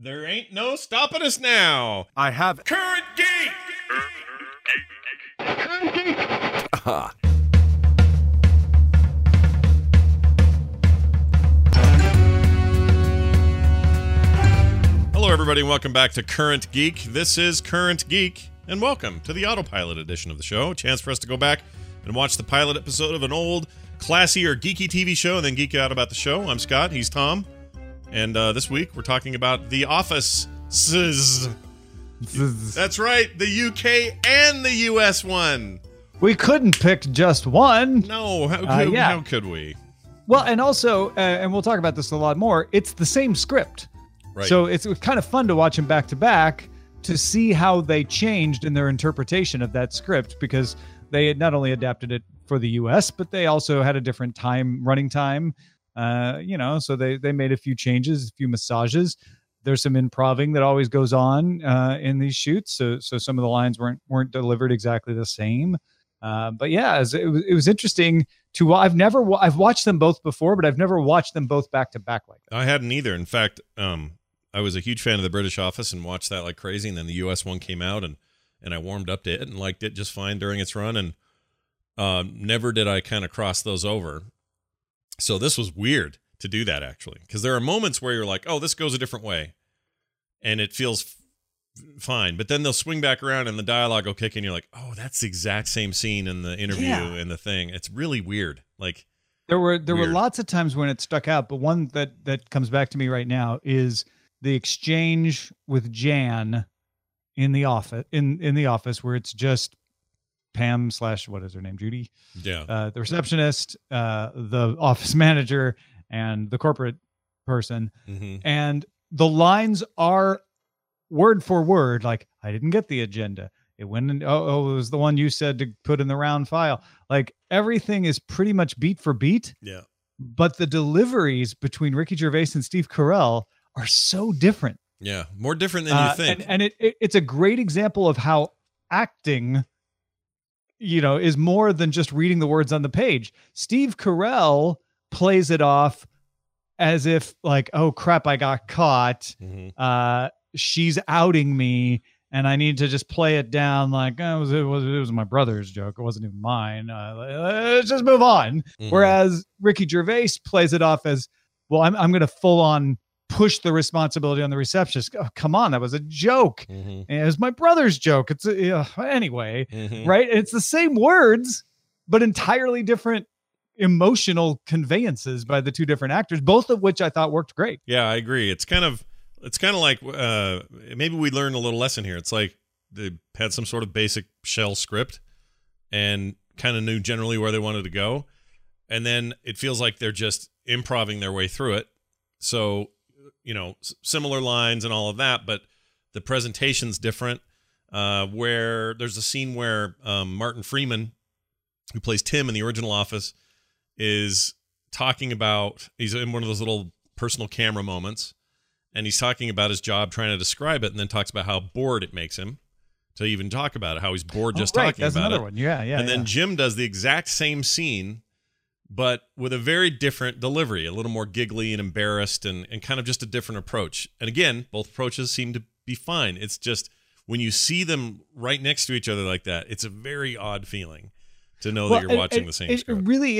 There ain't no stopping us now. I have Current Geek! Hello, everybody, and welcome back to Current Geek. This is Current Geek, and welcome to the Autopilot edition of the show. A chance for us to go back and watch the pilot episode of an old, classy, or geeky TV show, and then geek out about the show. I'm Scott. He's Tom. And this week, we're talking about The Office. That's right, the UK and the US one. We couldn't pick just one. No, how could we? Well, and also, and we'll talk about this a lot more, it's the same script. Right. So it's kind of fun to watch them back to back to see how they changed in their interpretation of that script, because they had not only adapted it for the US, but they also had a different running time. So they made a few changes, a few massages. There's some improving that always goes on in these shoots. So some of the lines weren't delivered exactly the same. But yeah, it was interesting to. I've watched them both before, but I've never watched them both back to back like that. I hadn't either. In fact, I was a huge fan of the British Office and watched that like crazy. And then the US one came out and I warmed up to it and liked it just fine during its run. And never did I kind of cross those over. So this was weird to do that, actually, because there are moments where you're like, oh, this goes a different way, and it feels fine. But then they'll swing back around and the dialogue will kick in. You're like, oh, that's the exact same scene in the interview and the thing. It's really weird. Like there were lots of times when it stuck out, but one that comes back to me right now is the exchange with Jan in the office where it's just Pam / what is her name? Judy. Yeah. The receptionist, the office manager, and the corporate person. Mm-hmm. And the lines are word for word. Like, I didn't get the agenda. It went in. Oh, it was the one you said to put in the round file. Like, everything is pretty much beat for beat. Yeah. But the deliveries between Ricky Gervais and Steve Carell are so different. Yeah. More different than you think. And it's a great example of how acting, is more than just reading the words on the page. Steve Carell plays it off as if like, oh crap, I got caught. Mm-hmm. She's outing me, and I need to just play it down like, oh, it was my brother's joke. It wasn't even mine. Let's just move on. Mm-hmm. Whereas Ricky Gervais plays it off as, well, I'm going to full on push the responsibility on the receptionist. Oh, come on, that was a joke. Mm-hmm. And it was my brother's joke. It's anyway, mm-hmm. Right? It's the same words, but entirely different emotional conveyances by the two different actors, both of which I thought worked great. Yeah, I agree. It's kind of like maybe we learned a little lesson here. It's like they had some sort of basic shell script and kind of knew generally where they wanted to go, and then it feels like they're just improvising their way through it. So similar lines and all of that, but the presentation's different. Where there's a scene where Martin Freeman, who plays Tim in the original Office, is talking about, he's in one of those little personal camera moments, and he's talking about his job, trying to describe it, and then talks about how bored it makes him to even talk about it, how he's bored just talking That's about another it. One. Yeah. And then Jim does the exact same scene, but with a very different delivery, a little more giggly and embarrassed, and kind of just a different approach. And again, both approaches seem to be fine. It's just when you see them right next to each other like that, it's a very odd feeling to know that you're watching the same script.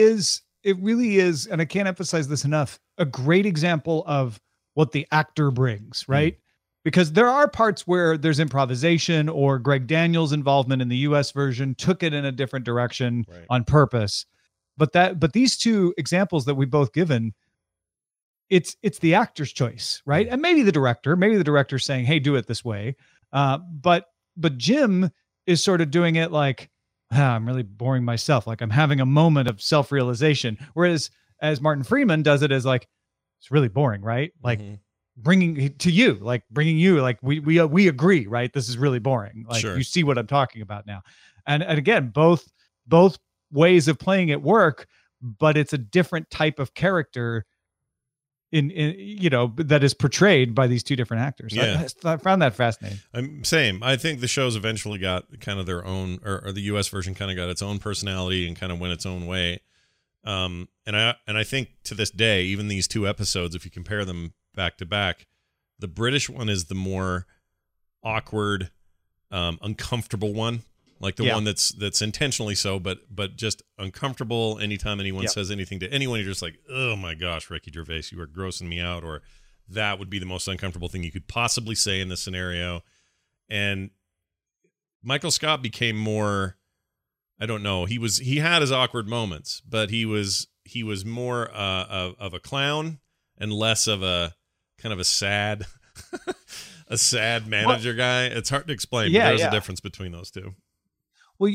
It really is, and I can't emphasize this enough, a great example of what the actor brings, right? Mm. Because there are parts where there's improvisation, or Greg Daniels' involvement in the US version took it in a different direction on purpose. But these two examples that we've both given, it's the actor's choice, right? And maybe the director saying, hey, do it this way. But Jim is sort of doing it like, I'm really boring myself. Like, I'm having a moment of self-realization. Whereas as Martin Freeman does it as like, it's really boring, right? Like bringing you, like we agree, right? This is really boring. Like, sure. You see what I'm talking about now. And again, both ways of playing it work, but it's a different type of character in that is portrayed by these two different actors. Yeah. I found that fascinating. Same. I think the show's eventually got kind of their own, or the US version kind of got its own personality and kind of went its own way. And I think to this day, even these two episodes, if you compare them back to back, The British one is the more awkward, uncomfortable one. Like the one that's intentionally so, but just uncomfortable anytime anyone says anything to anyone. You're just like, oh my gosh, Ricky Gervais, you are grossing me out, or that would be the most uncomfortable thing you could possibly say in this scenario. And Michael Scott became more, I don't know, he had his awkward moments, but he was more of a clown and less of a kind of a sad a sad manager guy. It's hard to explain, but there's a difference between those two. Well,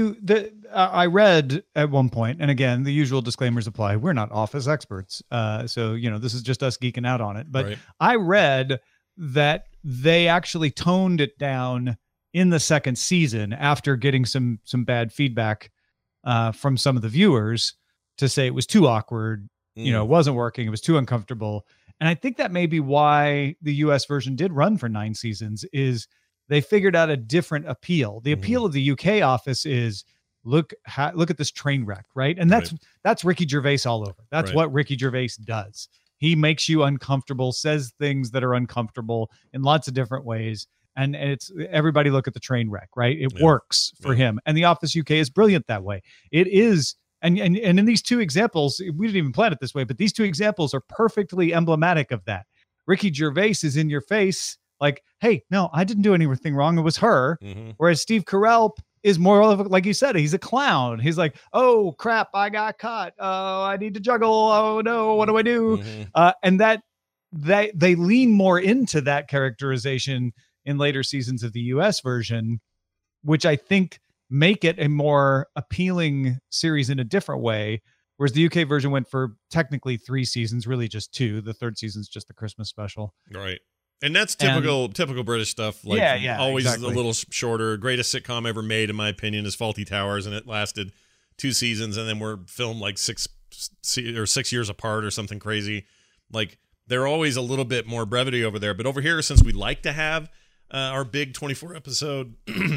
I read at one point, and again, the usual disclaimers apply. We're not Office experts. So, this is just us geeking out on it. But right. I read that they actually toned it down in the second season after getting some bad feedback from some of the viewers to say it was too awkward. It wasn't working. It was too uncomfortable. And I think that may be why the US version did run for 9 seasons is they figured out a different appeal. The appeal of the UK Office is look at this train wreck, right? And that's Ricky Gervais all over. That's what Ricky Gervais does. He makes you uncomfortable, says things that are uncomfortable in lots of different ways. And it's everybody look at the train wreck, right? It works for him. And The Office UK is brilliant that way. It is. And in these two examples, we didn't even plan it this way, but these two examples are perfectly emblematic of that. Ricky Gervais is in your face like, hey, no, I didn't do anything wrong. It was her. Whereas Steve Carell is more of, like you said, he's a clown. He's like, oh, crap, I got caught. Oh, I need to juggle. Oh, no, what do I do? And that they lean more into that characterization in later seasons of the US version, which I think make it a more appealing series in a different way. Whereas the UK version went for technically 3 seasons, really just 2. The 3rd season's just the Christmas special. Right. And that's typical British stuff. Like always exactly. A little shorter. Greatest sitcom ever made, in my opinion, is Fawlty Towers, and it lasted 2 seasons, and then we're filmed like 6 years apart or something crazy. Like they're always a little bit more brevity over there, but over here, since we like to have our big 24 episode,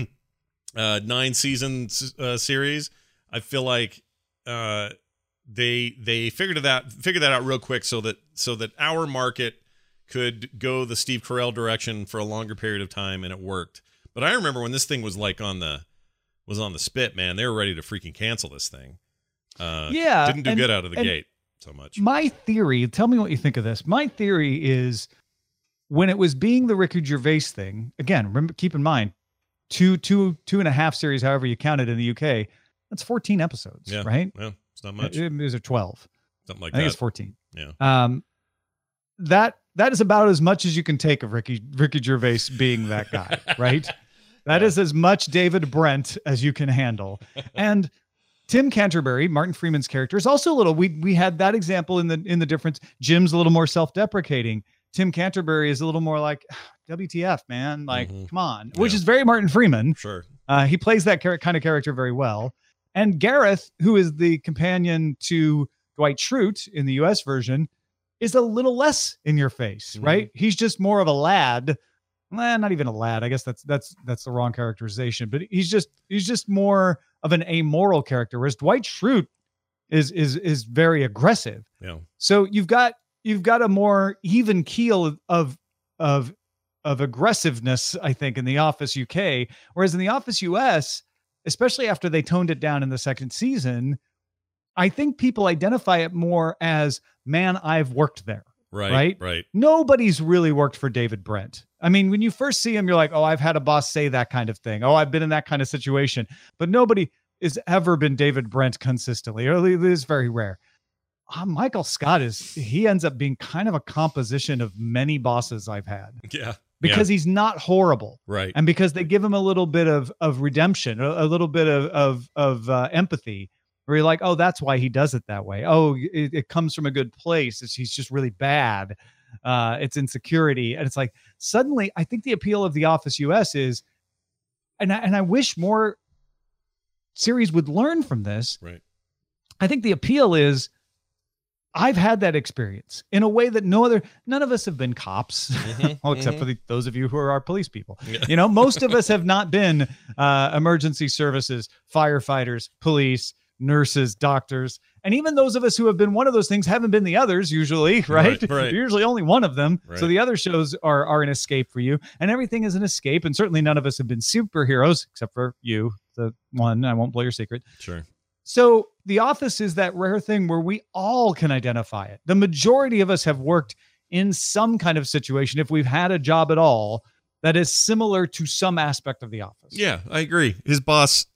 9 season series, I feel like they figured that out real quick so that our market could go the Steve Carell direction for a longer period of time, and it worked. But I remember when this thing was like on the spit, man, they were ready to freaking cancel this thing. Didn't do good out of the gate so much. My theory, tell me what you think of this. My theory is when it was being the Ricky Gervais thing, again, remember, keep in mind, 2.5 series, however you count it in the UK, that's 14 episodes, right? Yeah, it's not much. It was 12. Something like that. I think it's 14. Yeah. That is about as much as you can take of Ricky Gervais being that guy, right? That is as much David Brent as you can handle. And Tim Canterbury, Martin Freeman's character, is also a little. We had that example in the difference. Jim's a little more self-deprecating. Tim Canterbury is a little more like, WTF, man? Like, come on, which is very Martin Freeman. Sure. He plays that kind of character very well. And Gareth, who is the companion to Dwight Schrute in the US version, is a little less in your face, right? He's just more of a lad. Not even a lad. I guess that's the wrong characterization, but he's just more of an amoral character. Whereas Dwight Schrute is very aggressive. Yeah. So you've got a more even keel of aggressiveness, I think, in The Office UK. Whereas in The Office US, especially after they toned it down in the second season, I think people identify it more as, man, I've worked there. Right. Nobody's really worked for David Brent. I mean, when you first see him, you're like, oh, I've had a boss say that kind of thing. Oh, I've been in that kind of situation. But nobody has ever been David Brent consistently. Or it is very rare. Michael Scott he ends up being kind of a composition of many bosses I've had. Yeah. Because he's not horrible. Right. And because they give him a little bit of redemption, a little bit of empathy. Where you're like, oh, that's why he does it that way. Oh, it comes from a good place. He's just really bad. It's insecurity. And it's like, suddenly, I think the appeal of The Office US is, and I wish more series would learn from this. Right. I think the appeal is, I've had that experience in a way that none of us have been cops, well, except for those of you who are our police people. Yeah. Most of us have not been emergency services, firefighters, police, nurses, doctors. And even those of us who have been one of those things haven't been the others usually, right? Right. You're usually only one of them. Right. So the other shows are an escape for you. And everything is an escape. And certainly none of us have been superheroes, except for you, the one. I won't blow your secret. Sure. So The Office is that rare thing where we all can identify it. The majority of us have worked in some kind of situation, if we've had a job at all, that is similar to some aspect of The Office. Yeah, I agree. His boss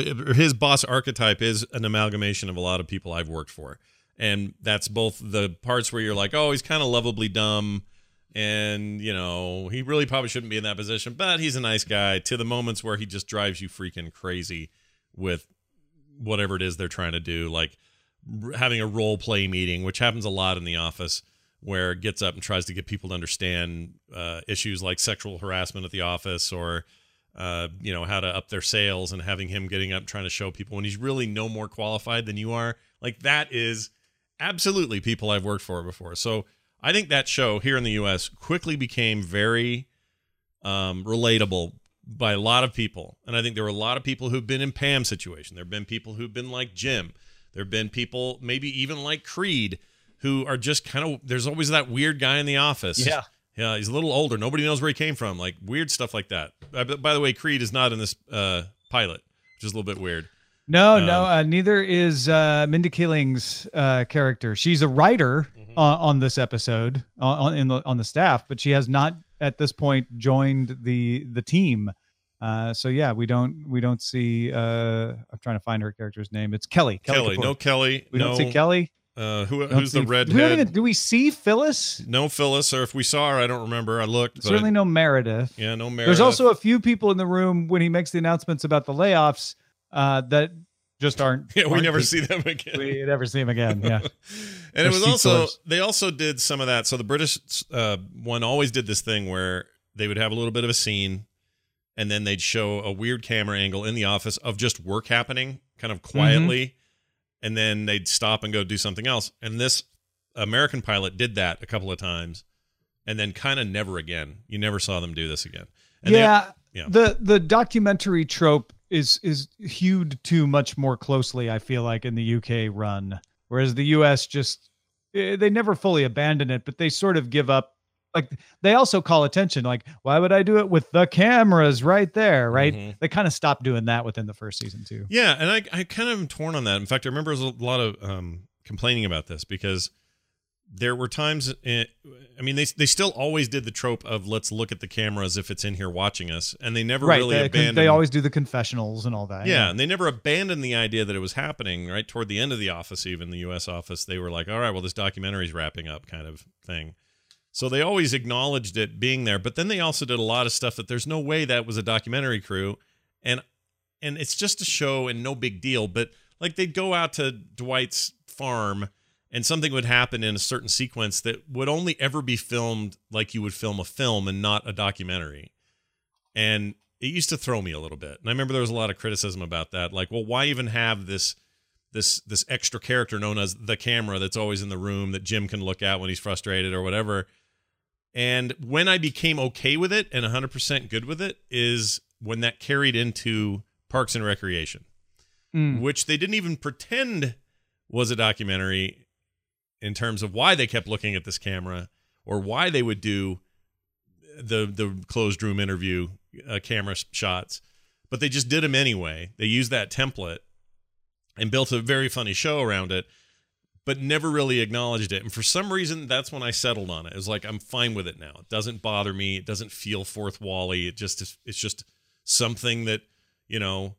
archetype is an amalgamation of a lot of people I've worked for. And that's both the parts where you're like, oh, he's kind of lovably dumb and, you know, he really probably shouldn't be in that position, but he's a nice guy, to the moments where he just drives you freaking crazy with whatever it is they're trying to do, like having a role play meeting, which happens a lot in The Office, where it gets up and tries to get people to understand issues like sexual harassment at the office, or you know, how to up their sales, and having him getting up trying to show people when he's really no more qualified than you are. Like, that is absolutely people I've worked for before. So I think that show here in the US quickly became very relatable by a lot of people. And I think there were a lot of people who've been in Pam's situation. There have been people who've been like Jim. There have been people maybe even like Creed, who are just kind of, there's always that weird guy in the office. Yeah. Yeah, he's a little older. Nobody knows where he came from. Like, weird stuff like that. By the way, Creed is not in this pilot, which is a little bit weird. No, neither is Mindy Kaling's character. She's a writer on this episode on the staff, but she has not at this point joined the team. So yeah, we don't see. I'm trying to find her character's name. It's Kelly. Kelly. No Kelly. We don't see Kelly. Who's the redhead? Do we see Phyllis? No Phyllis, or if we saw her, I don't remember. I looked. Certainly no Meredith. Yeah, no Meredith. There's also a few people in the room when he makes the announcements about the layoffs that just aren't. Yeah, we never see them again. We never see them again. Yeah. And it was also, they also did some of that. So the British one always did this thing where they would have a little bit of a scene, and then they'd show a weird camera angle in the office of just work happening kind of quietly. And then they'd stop and go do something else. And this American pilot did that a couple of times, and then kind of never again. You never saw them do this again. And the documentary trope is hewed to much more closely, I feel like, in the UK run, whereas the US just, they never fully abandon it, but they sort of give up. Like, they also call attention, like, why would I do it with the cameras right there, right? They kind of stopped doing that within the first season too. Yeah, and I kind of am torn on that. In fact, I remember there was a lot of complaining about this, because there were times, they still always did the trope of let's look at the camera as if it's in here watching us, and they never really abandoned. They always do the confessionals and all that. Yeah, and they never abandoned the idea that it was happening, right? Toward the end of The Office, even the US office, they were like, all right, well, this documentary's wrapping up kind of thing. So they always acknowledged it being there, but then they also did a lot of stuff that there's no way that was a documentary crew, and it's just a show and no big deal. But like, they'd go out to Dwight's farm, and something would happen in a certain sequence that would only ever be filmed like you would film a film and not a documentary. And it used to throw me a little bit. And I remember there was a lot of criticism about that. Like, well, why even have this extra character known as the camera that's always in the room that Jim can look at when he's frustrated or whatever? And when I became okay with it and 100% good with it is when that carried into Parks and Recreation, which they didn't even pretend was a documentary in terms of why they kept looking at this camera, or why they would do the closed room interview camera shots. But they just did them anyway. They used that template and built a very funny show around it, but never really acknowledged it. And for some reason, that's when I settled on it. It was like, I'm fine with it now. It doesn't bother me. It doesn't feel fourth wall-y. It's just something that, you know,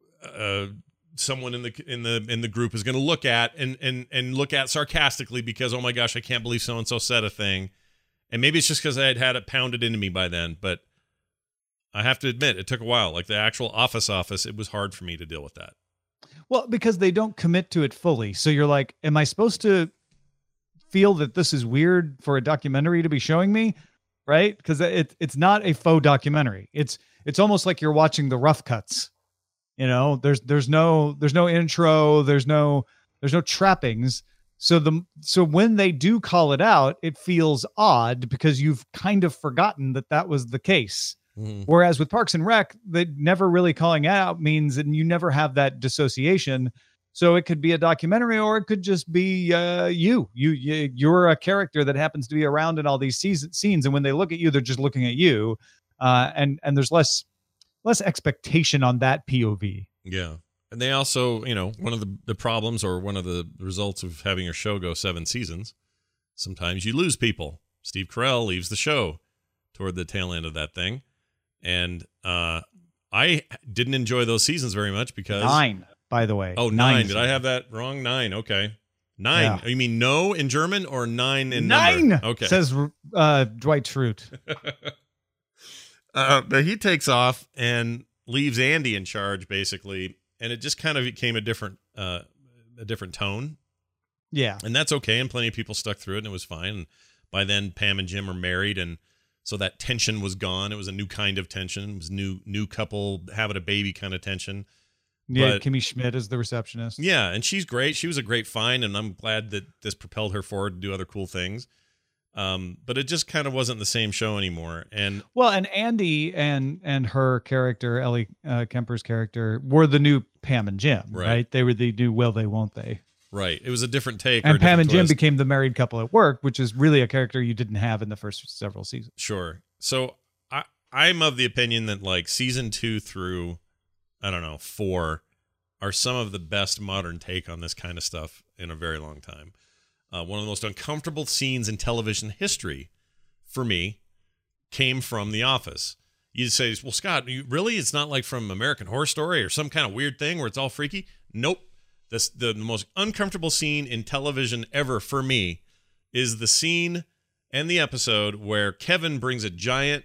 someone in the group is going to look at and look at sarcastically because, oh my gosh, I can't believe so-and-so said a thing. And maybe it's just because I had it pounded into me by then, but I have to admit, it took a while. Like, the actual office, it was hard for me to deal with that. Well, because they don't commit to it fully. So you're like, am I supposed to feel that this is weird for a documentary to be showing me? Right? Because it's not a faux documentary. It's almost like you're watching the rough cuts. You know, there's no intro, there's no trappings. So when they do call it out, it feels odd because you've kind of forgotten that was the case. Whereas with Parks and Rec, they never really calling out means that you never have that dissociation. So it could be a documentary, or it could just be you're a character that happens to be around in all these scenes, and when they look at you, they're just looking at you, and there's less expectation on that POV. Yeah. And they also, one of the problems, or one of the results of having your show go 7 seasons, sometimes you lose people. Steve Carell leaves the show toward the tail end of that thing. And I didn't enjoy those seasons very much because 9, by the way. Oh, 9. Did I have that wrong? 9. Okay. 9. Yeah. You mean no in German, or 9 in 9 number? Okay. Says Dwight Schrute. But he takes off and leaves Andy in charge, basically, and it just kind of became a different tone. Yeah. And that's okay, and plenty of people stuck through it, and it was fine. And by then, Pam and Jim are married, and so that tension was gone. It was a new kind of tension. It was new couple having a baby kind of tension. Yeah, but, Kimmy Schmidt is the receptionist. Yeah, and she's great. She was a great find, and I'm glad that this propelled her forward to do other cool things. But it just kind of wasn't the same show anymore. And Andy and her character, Ellie Kemper's character, were the new Pam and Jim, right? They were the new Will They Won't They. Right. It was a different take. And Pam and Jim became the married couple at work, which is really a character you didn't have in the first several seasons. Sure. So I'm of the opinion that like season 2 through, I don't know, 4 are some of the best modern take on this kind of stuff in a very long time. One of the most uncomfortable scenes in television history, for me, came from The Office. You'd say, well, Scott, really? It's not like from American Horror Story or some kind of weird thing where it's all freaky? Nope. The most uncomfortable scene in television ever for me is the scene and the episode where Kevin brings a giant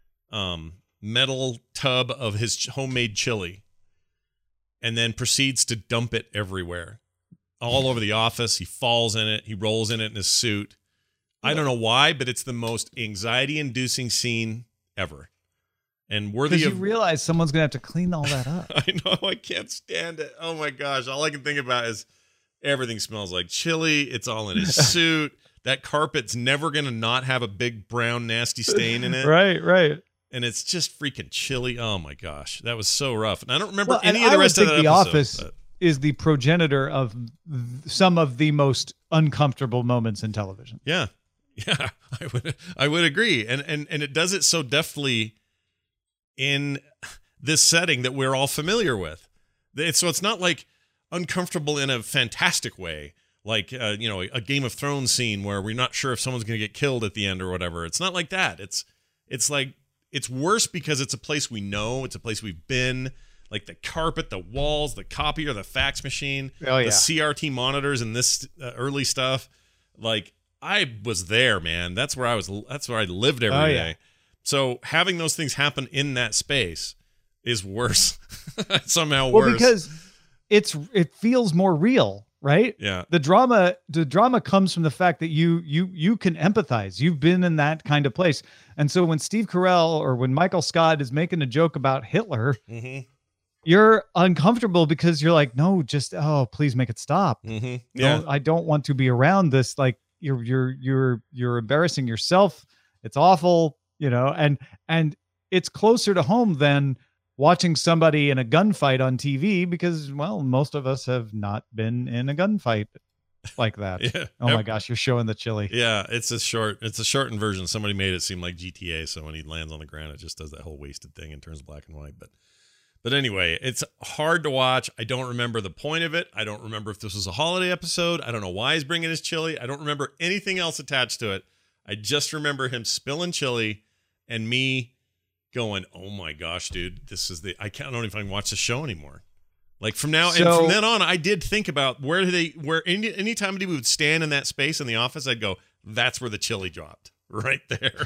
metal tub of his homemade chili and then proceeds to dump it everywhere. All over the office. He falls in it. He rolls in it in his suit. I don't know why, but it's the most anxiety-inducing scene ever. And worthy of... Because you realize someone's going to have to clean all that up. I know. I can't stand it. Oh, my gosh. All I can think about is everything smells like chili. It's all in his suit. That carpet's never going to not have a big brown nasty stain in it. Right. And it's just freaking chilly. Oh, my gosh. That was so rough. And I don't remember any of the rest of that The episode. Office is the progenitor of some of the most uncomfortable moments in television. Yeah, I would agree, and it does it so deftly in this setting that we're all familiar with. So it's not like uncomfortable in a fantastic way, like a Game of Thrones scene where we're not sure if someone's going to get killed at the end or whatever. It's not like that. It's like it's worse because it's a place we know. It's a place we've been. Like the carpet, the walls, the copier, the fax machine, the CRT monitors, and this early stuff. Like I was there, man. That's where I was. That's where I lived every day. So having those things happen in that space is worse. Somehow worse. Well, because it feels more real, right? Yeah. The drama comes from the fact that you can empathize. You've been in that kind of place, and so when Steve Carell or when Michael Scott is making a joke about Hitler. Mm-hmm. You're uncomfortable because you're like, no, just please make it stop. Mm-hmm. Yeah, I don't want to be around this. Like you're embarrassing yourself. It's awful, and it's closer to home than watching somebody in a gunfight on TV because, well, most of us have not been in a gunfight like that. Yeah. Oh my gosh, you're showing the chili. Yeah, it's a shortened version. Somebody made it seem like GTA, so when he lands on the ground, it just does that whole wasted thing and turns black and white. But anyway, it's hard to watch. I don't remember the point of it. I don't remember if this was a holiday episode. I don't know why he's bringing his chili. I don't remember anything else attached to it. I just remember him spilling chili and me going, oh my gosh, dude, I don't know if I can watch the show anymore. Like from then on, I did think about where anytime we would stand in that space in the office, I'd go, that's where the chili dropped right there.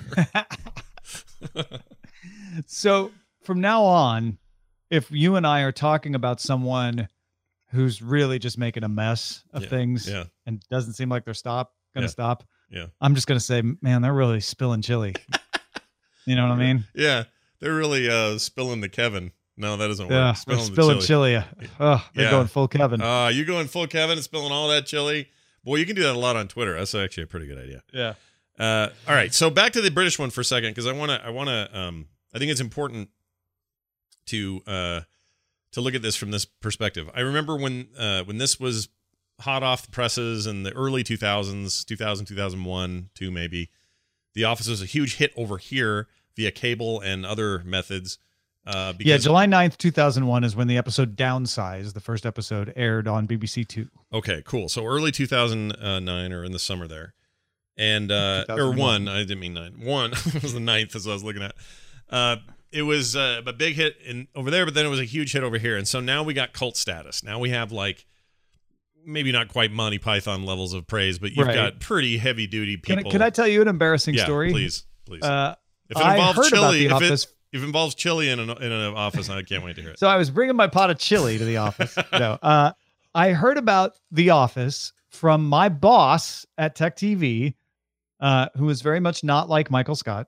So from now on, if you and I are talking about someone who's really just making a mess of things and doesn't seem like they're gonna stop, I'm just going to say, man, they're really spilling chili. You know what I mean? Yeah. They're really spilling the Kevin. No, that doesn't work. Yeah, spilling chili. Oh, they're going full Kevin. You going full Kevin and spilling all that chili? Boy, you can do that a lot on Twitter. That's actually a pretty good idea. Yeah. All right. So back to the British one for a second, because I think it's important to to look at this from this perspective. I remember when this was hot off the presses in the early 2000s, 2001, 2 maybe. The Office was a huge hit over here via cable and other methods. July 9th, 2001 is when the episode Downsize, the first episode, aired on BBC Two. Okay, cool. So early 2009 or in the summer there. And or 1, I didn't mean 9. 1 was the 9th as I was looking at. It was a big hit over there, but then it was a huge hit over here. And so now we got cult status. Now we have like maybe not quite Monty Python levels of praise, but you've got pretty heavy duty people. Can I tell you an embarrassing story? Please. If it I involves heard chili, about The Office. If it involves chili in an office, I can't wait to hear it. So I was bringing my pot of chili to the office. No, I heard about The Office from my boss at Tech TV, who is very much not like Michael Scott,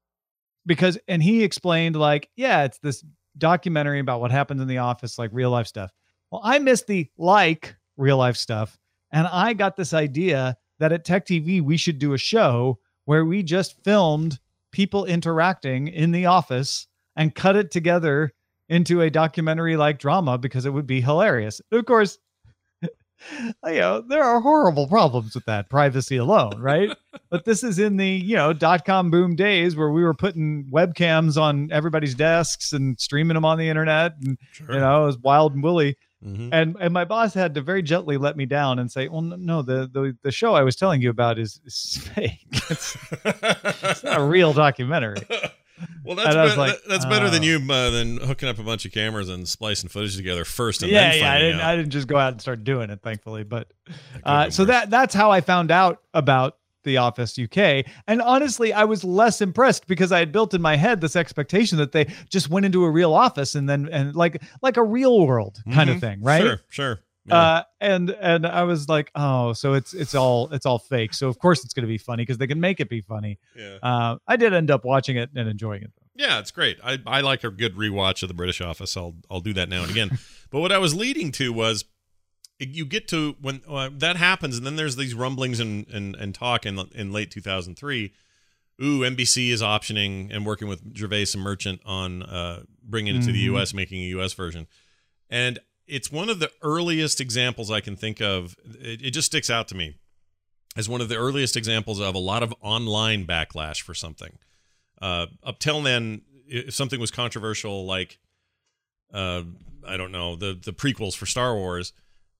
and he explained like, yeah, it's this documentary about what happens in the office, like real life stuff. Well, I missed the real life stuff, and I got this idea that at Tech TV we should do a show where we just filmed people interacting in the office and cut it together into a documentary like drama because it would be hilarious. Of course, there are horrible problems with that, privacy alone, right? But this is in the, .com boom days where we were putting webcams on everybody's desks and streaming them on the internet. And, it was wild and woolly. Mm-hmm. And my boss had to very gently let me down and say, well, no, the show I was telling you about is fake. It's not a real documentary. Well, that's better than you than hooking up a bunch of cameras and splicing footage together first. And then I didn't just go out and start doing it, thankfully. But so that's how I found out about The Office UK. And honestly, I was less impressed because I had built in my head this expectation that they just went into a real office and like a real world kind of thing, right? Sure. Yeah. And I was like, oh, so it's all fake. So of course it's going to be funny because they can make it be funny. Yeah. I did end up watching it and enjoying it, though. Yeah, it's great. I like a good rewatch of the British Office. I'll do that now and again. But what I was leading to was, you get to when that happens, and then there's these rumblings and talk in late 2003. NBC is optioning and working with Gervais and Merchant on bringing it to the U.S., making a U.S. version. And it's one of the earliest examples I can think of. It just sticks out to me as one of the earliest examples of a lot of online backlash for something. Up till then, if something was controversial, like I don't know, the prequels for Star Wars,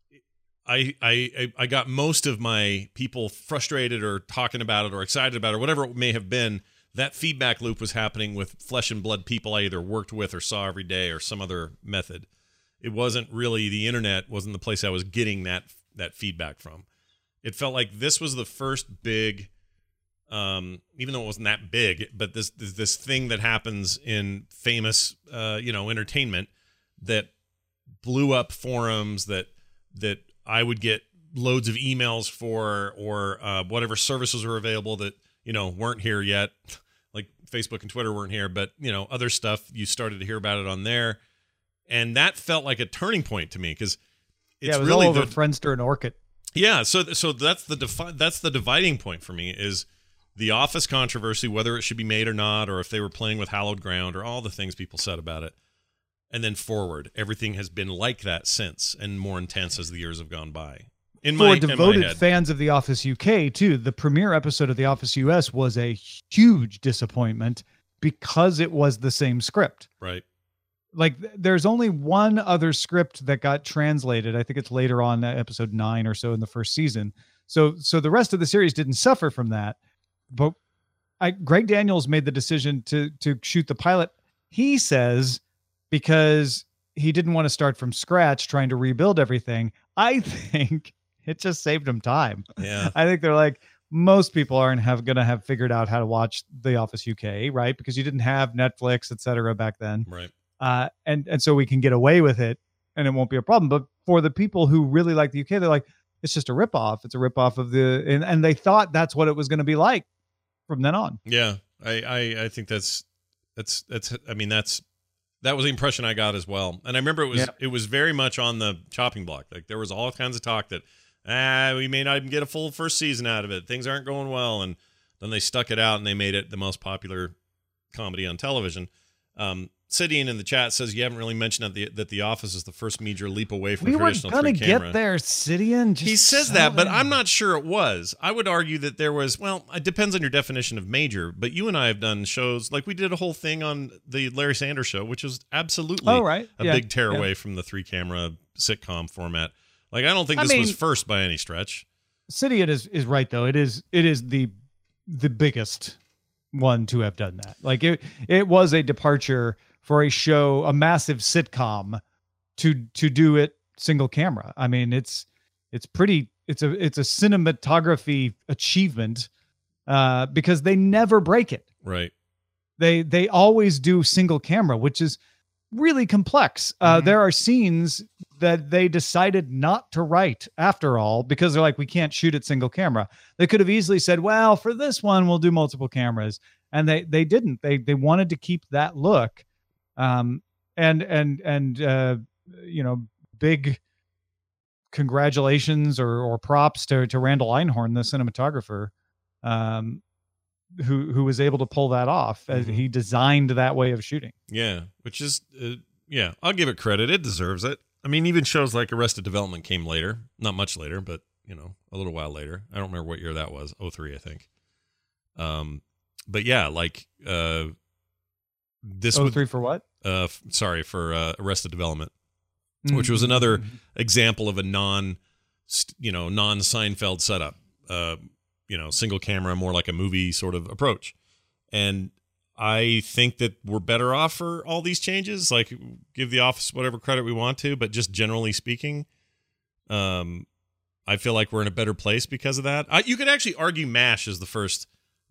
I got most of my people frustrated or talking about it or excited about it or whatever it may have been. That feedback loop was happening with flesh and blood people I either worked with or saw every day or some other method. It wasn't really the internet, wasn't the place I was getting that feedback from. It felt like this was the first big, even though it wasn't that big, but this thing that happens in famous, entertainment that blew up forums that I would get loads of emails for, or whatever services were available that, weren't here yet. Like Facebook and Twitter weren't here, but, other stuff, you started to hear about it on there. And that felt like a turning point to me because it's it was really all over Friendster and Orkut. Yeah, so that's the dividing point for me is the Office controversy, whether it should be made or not, or if they were playing with hallowed ground, or all the things people said about it. And then forward, everything has been like that since, and more intense as the years have gone by. For devoted fans of The Office UK, too, the premiere episode of The Office US was a huge disappointment because it was the same script. Right. Like, there's only one other script that got translated. I think it's later on, episode 9 or so in the first season. So the rest of the series didn't suffer from that. But Greg Daniels made the decision to shoot the pilot. He says because he didn't want to start from scratch trying to rebuild everything. I think it just saved him time. Yeah. I think they're like, most people aren't going to have figured out how to watch The Office UK, right? Because you didn't have Netflix, et cetera, back then. Right. And so we can get away with it and it won't be a problem. But for the people who really like the UK, they're like, it's just a ripoff. It's a ripoff of and they thought that's what it was going to be like from then on. Yeah. I think that was the impression I got as well. And I remember it was very much on the chopping block. Like there was all kinds of talk that, we may not even get a full first season out of it. Things aren't going well. And then they stuck it out and they made it the most popular comedy on television. Sidian in the chat says you haven't really mentioned that the Office is the first major leap away from We were traditional gonna 3-camera. get there, Sidian. He says that, but I'm not sure it was. I would argue that there was, well, it depends on your definition of major, but you and I have done shows, like we did a whole thing on the Larry Sanders Show, which was absolutely a big tear away from the 3-camera sitcom format. Like, I don't think this was first by any stretch. Sidian is right, though. It is the biggest one to have done that. Like, it was a departure for a show, a massive sitcom, to do it single camera. I mean, it's a cinematography achievement because they never break it. Right. They always do single camera, which is really complex. There are scenes that they decided not to write after all, because they're like, we can't shoot it single camera. They could have easily said, well, for this one, we'll do multiple cameras. And they didn't. They wanted to keep that look. Big congratulations or props to Randall Einhorn, the cinematographer, who was able to pull that off as he designed that way of shooting. Yeah, which is, I'll give it credit. It deserves it. I mean, even shows like Arrested Development came later, not much later, but a little while later. I don't remember what year that was. 2003, I think. But yeah, like, this 2003 for what? For Arrested Development, which was another example of a non-Seinfeld setup. Single camera, more like a movie sort of approach. And I think that we're better off for all these changes. Like, give The Office whatever credit we want to, but just generally speaking, I feel like we're in a better place because of that. You could actually argue MASH is the first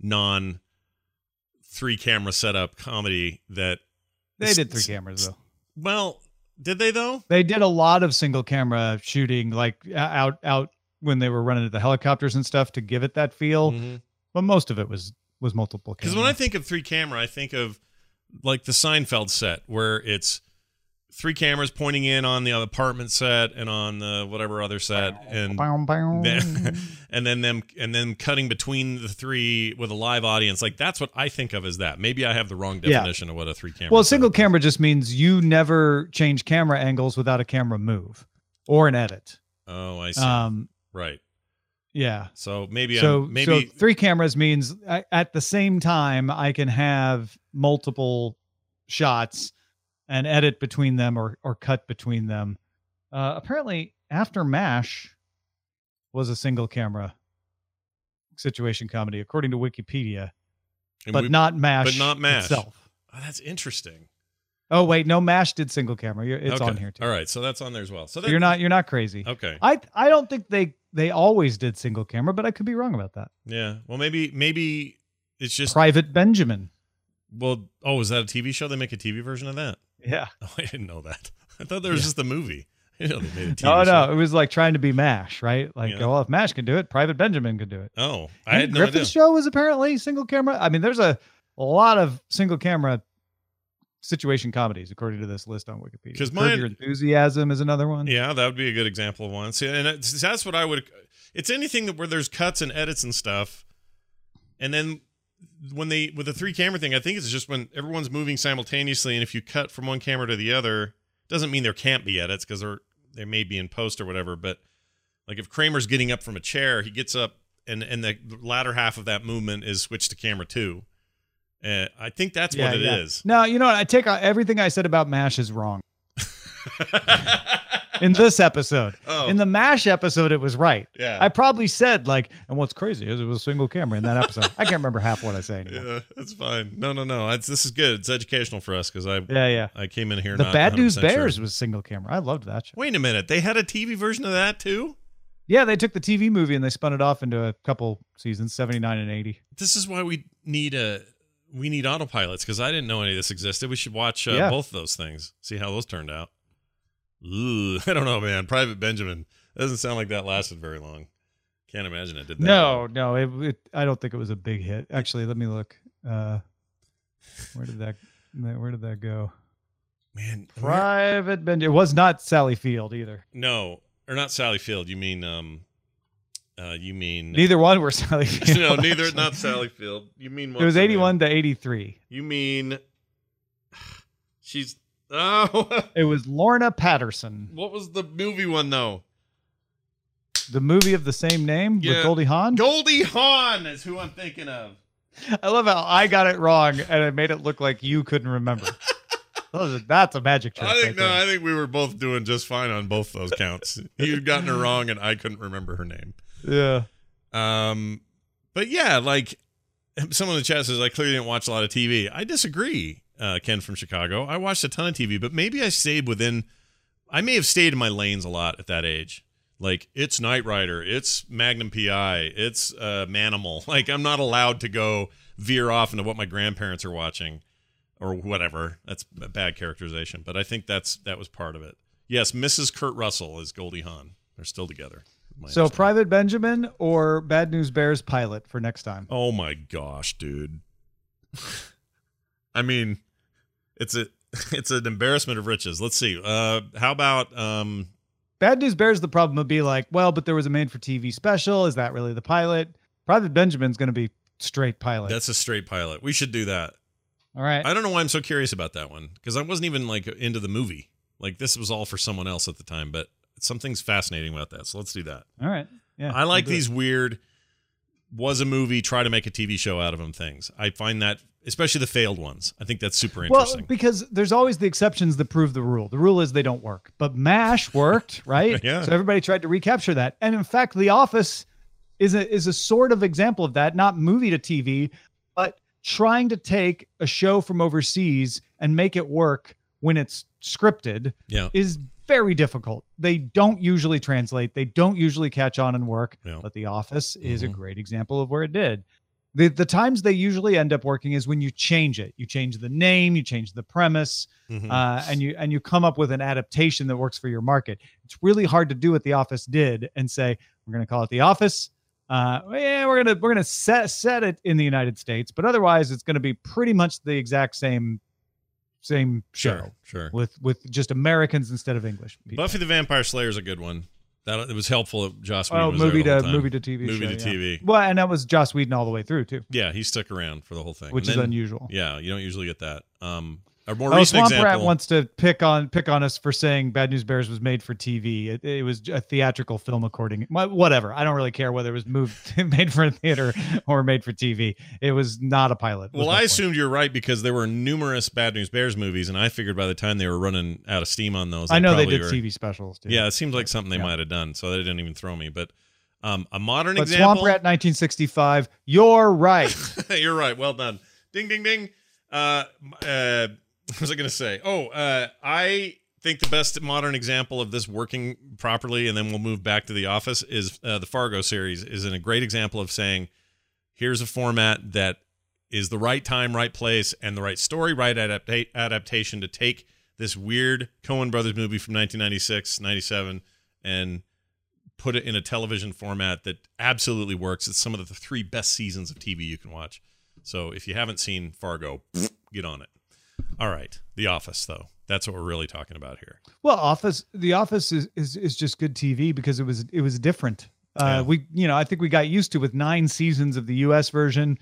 non-3-camera setup comedy that they did 3 cameras though. Well, did they though? They did a lot of single camera shooting, like out when they were running the helicopters and stuff to give it that feel. But most of it was multiple cameras. Because when I think of 3-camera, I think of like the Seinfeld set where it's 3 cameras pointing in on the apartment set and on the whatever other set, and then cutting between the 3 with a live audience. Like, that's what I think of as that. Maybe I have the wrong definition of what a 3-camera. Well, single camera just means you never change camera angles without a camera move or an edit. Oh, I see. Right. Yeah. So maybe so 3 cameras means at the same time I can have multiple shots and edit between them or cut between them. Apparently, after MASH was a single camera situation comedy, according to Wikipedia, but not MASH itself. Oh, that's interesting. Oh wait, no, MASH did single camera. It's on here too. All right, so that's on there as well. So you're not crazy. Okay. I don't think they always did single camera, but I could be wrong about that. Yeah. Well, maybe it's just Private Benjamin. Well, is that a TV show? They make a TV version of that? Yeah. Oh, I didn't know that. I thought there was just a movie. They made a TV show. No, it was like trying to be MASH, right? Like, well, if MASH can do it, Private Benjamin could do it. Oh, I had no Griffith's idea. show was apparently single camera. I mean, there's a lot of single camera situation comedies according to this list on Wikipedia. Because Curb Your Enthusiasm is another one. Yeah, that would be a good example of one. See, and that's what I would. It's anything where there's cuts and edits and stuff, and then with the 3-camera thing, I think it's just when everyone's moving simultaneously, and if you cut from one camera to the other, doesn't mean there can't be edits because they may be in post or whatever. But like if Kramer's getting up from a chair, he gets up, and the latter half of that movement is switched to camera 2. I think that's what it is. No, you know what? I take everything I said about MASH is wrong. In this episode. In the MASH episode, it was right. Yeah. I probably said and what's crazy is it was a single camera in that episode. I can't remember half what I say anymore. Yeah, that's fine. No. This is good. It's educational for us because I came in here. The Bad News Bears sure. was single camera. I loved that show. Wait a minute. They had a TV version of that too? Yeah, they took the TV movie and they spun it off into a couple seasons, 79 and 80. This is why we need autopilots because I didn't know any of this existed. We should watch both of those things, see how those turned out. Ooh, I don't know, man. Private Benjamin doesn't sound like that lasted very long. Can't imagine it did that. No, I don't think it was a big hit. Actually, let me look. Where did that go? Man, Private Benjamin. It was not Sally Field either. No, or not Sally Field. You mean neither one were Sally Field. No, neither. Not Sally Field. You mean it was 81 to 83. You mean She's oh. It was Lorna Patterson. What was the movie one though? The movie of the same name with Goldie Hawn? Goldie Hawn is who I'm thinking of. I love how I got it wrong and it made it look like you couldn't remember. That's a magic trick. I think we were both doing just fine on both those counts. You'd gotten her wrong and I couldn't remember her name. Yeah. But yeah, like someone in the chat says, I clearly didn't watch a lot of TV. I disagree, Ken from Chicago. I watched a ton of TV, but maybe I may have stayed in my lanes a lot at that age. Like, it's Knight Rider, it's Magnum PI, it's Manimal. Like, I'm not allowed to go veer off into what my grandparents are watching or whatever. That's a bad characterization, but I think that was part of it. Yes, Mrs. Kurt Russell is Goldie Hawn. They're still together. So Private Benjamin or Bad News Bears pilot for next time? Oh my gosh, dude. I mean, it's an embarrassment of riches. Let's see. How about Bad News Bears, the problem would be like, well, but there was a made-for-TV special. Is that really the pilot? Private Benjamin's going to be straight pilot. That's a straight pilot. We should do that. All right. I don't know why I'm so curious about that one, because I wasn't even like into the movie. Like, this was all for someone else at the time, but something's fascinating about that. So let's do that. All right. Yeah. I like these weird, was a movie, try to make a TV show out of them things. I find that, especially the failed ones. I think that's super interesting. Well, because there's always the exceptions that prove the rule. The rule is they don't work. But MASH worked, right? Yeah. So everybody tried to recapture that. And in fact, The Office is a sort of example of that, not movie to TV, but trying to take a show from overseas and make it work when it's scripted is very difficult. They don't usually translate. They don't usually catch on and work. Yeah. But The Office is a great example of where it did. The times they usually end up working is when you change it. You change the name, you change the premise, and you come up with an adaptation that works for your market. It's really hard to do what The Office did and say, we're going to call it The Office. We're gonna set it in the United States, but otherwise it's going to be pretty much the exact same show. Sure. With just Americans instead of English people. Buffy the Vampire Slayer is a good one. That it was helpful that Joss Whedon was movie there to TV. Movie show, to TV. Well, and that was Joss Whedon all the way through too. Yeah, he stuck around for the whole thing, which is unusual. Yeah, you don't usually get that. A more recent Swamp example. Rat wants to pick on us for saying Bad News Bears was made for TV. It was a theatrical film according, whatever. I don't really care whether it was made for a theater or made for TV. It was not a pilot. Well, I assumed you're right because there were numerous Bad News Bears movies, and I figured by the time they were running out of steam on those, I know they did TV specials too. Yeah, it seems like something they might have done, so they didn't even throw me. But a modern example. Swamp Rat 1965. You're right. You're right. Well done. Ding, ding, ding. What was I going to say? I think the best modern example of this working properly, and then we'll move back to The Office, is the Fargo series is a great example of saying, here's a format that is the right time, right place, and the right story, right adaptation to take this weird Coen Brothers movie from 1996, 97, and put it in a television format that absolutely works. It's some of the 3 best seasons of TV you can watch. So if you haven't seen Fargo, get on it. All right. The Office, though. That's what we're really talking about here. Well, The Office is just good TV because it was different. I think we got used to with 9 seasons of the US version,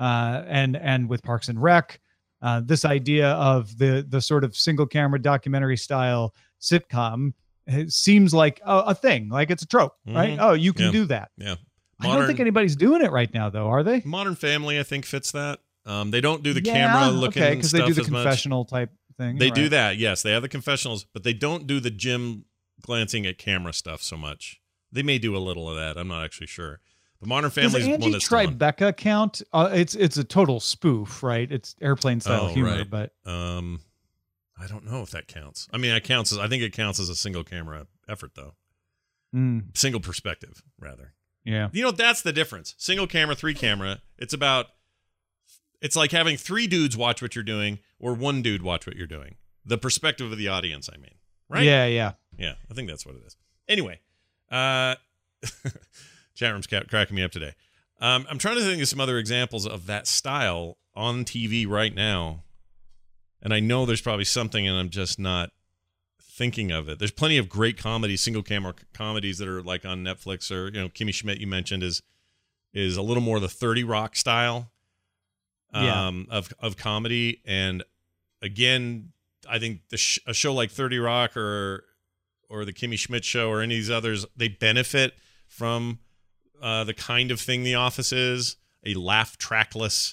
and with Parks and Rec, this idea of the sort of single camera documentary style sitcom seems like a thing, like it's a trope, right? Oh, you can do that. Yeah. I don't think anybody's doing it right now, though, are they? Modern Family, I think, fits that. They don't do the camera looking because they do the as much. confessional type thing. They do that, yes. They have the confessionals, but they don't do the Jim glancing at camera stuff so much. They may do a little of that. I'm not actually sure. But Modern Family is one that's Tribeca count? It's a total spoof, right? It's airplane style humor, right. But I don't know if that counts. I mean, I think it counts as a single camera effort, though. Single perspective, rather. Yeah. That's the difference. Single camera, 3 camera. It's like having 3 dudes watch what you're doing or 1 dude watch what you're doing. The perspective of the audience, I mean. Right? Yeah. Yeah, I think that's what it is. Anyway, chat room's cracking me up today. I'm trying to think of some other examples of that style on TV right now. And I know there's probably something and I'm just not thinking of it. There's plenty of great comedies, single camera comedies that are like on Netflix, or Kimmy Schmidt you mentioned is a little more the 30 Rock style of comedy. And again, I think a show like 30 Rock or the Kimmy Schmidt show or any of these others, they benefit from the kind of thing The Office is, a laugh trackless,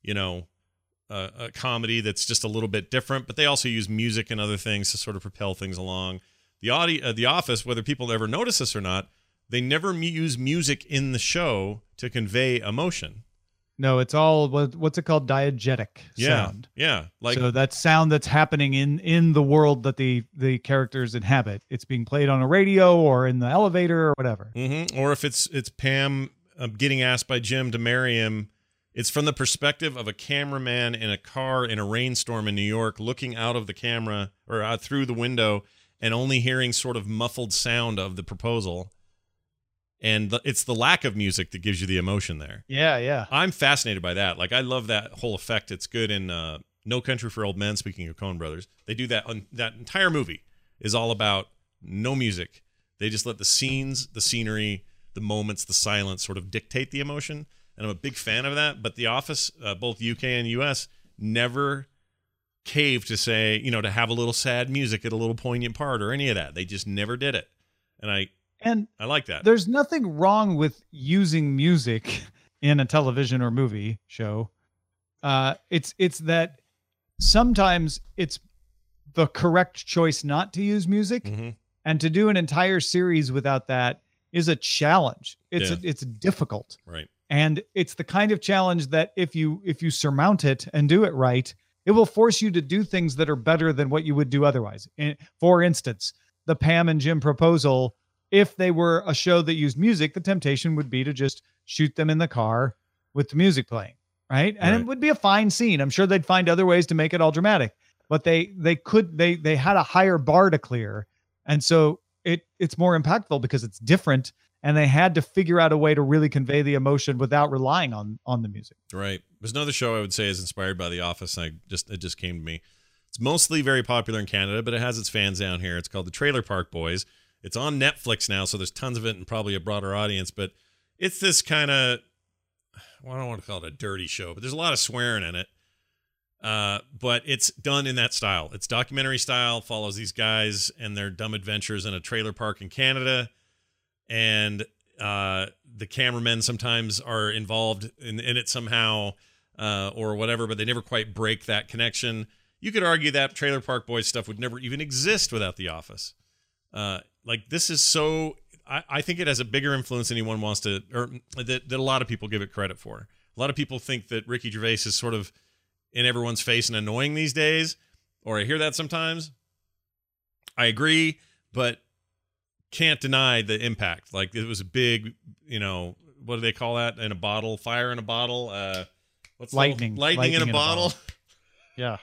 a comedy that's just a little bit different, but they also use music and other things to sort of propel things along. The Office, whether people ever notice this or not, they never use music in the show to convey emotion. No, it's all what's it called? Diegetic sound. Yeah. So that sound that's happening in the world that the characters inhabit. It's being played on a radio or in the elevator or whatever. Mm-hmm. Or if it's Pam getting asked by Jim to marry him, it's from the perspective of a cameraman in a car in a rainstorm in New York, looking out of the camera or out through the window and only hearing sort of muffled sound of the proposal. And it's the lack of music that gives you the emotion there. Yeah. I'm fascinated by that. Like, I love that whole effect. It's good in No Country for Old Men, speaking of Coen Brothers. They do that. That entire movie is all about no music. They just let the scenes, the scenery, the moments, the silence sort of dictate the emotion. And I'm a big fan of that. But The Office, both UK and US, never caved to say, to have a little sad music at a little poignant part or any of that. They just never did it. And I like that. There's nothing wrong with using music in a television or movie show. It's that sometimes it's the correct choice not to use music, mm-hmm. and to do an entire series without that is a challenge. It's difficult. Right. And it's the kind of challenge that if you surmount it and do it right, it will force you to do things that are better than what you would do otherwise. For instance, the Pam and Jim proposal. If they were a show that used music, the temptation would be to just shoot them in the car with the music playing, right? And it would be a fine scene. I'm sure they'd find other ways to make it all dramatic, but they had a higher bar to clear. And so it's more impactful because it's different, and they had to figure out a way to really convey the emotion without relying on the music. Right. There's another show I would say is inspired by The Office. It just came to me. It's mostly very popular in Canada, but it has its fans down here. It's called The Trailer Park Boys. It's on Netflix now, so there's tons of it and probably a broader audience, but it's this kind of, I don't want to call it a dirty show, but there's a lot of swearing in it. But it's done in that style. It's documentary style, follows these guys and their dumb adventures in a trailer park in Canada. And the cameramen sometimes are involved in it somehow or whatever, but they never quite break that connection. You could argue that Trailer Park Boys stuff would never even exist without The Office. This is so, I think it has a bigger influence than anyone wants to, or that a lot of people give it credit for. A lot of people think that Ricky Gervais is sort of in everyone's face and annoying these days, or I hear that sometimes. I agree, but can't deny the impact. Like, it was a big, what do they call that in a bottle? Fire in a bottle? What's lightning? Lightning in a bottle? Yeah.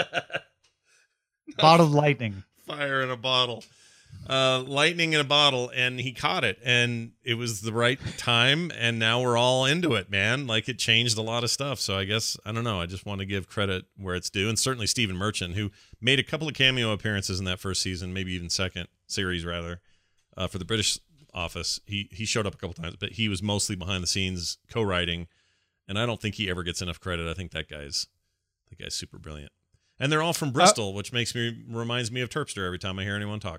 Bottled lightning. Fire in a bottle. Lightning in a bottle, and he caught it, and it was the right time, and now we're all into it, man. Like, it changed a lot of stuff. So I guess, I don't know, I just want to give credit where it's due, and certainly Stephen Merchant, who made a couple of cameo appearances in that first season, maybe even second series rather, for the British Office. He showed up a couple times, but he was mostly behind the scenes co-writing, and I don't think he ever gets enough credit. I think that guy's super brilliant. And they're all from Bristol, which reminds me of Terpster every time I hear anyone talk.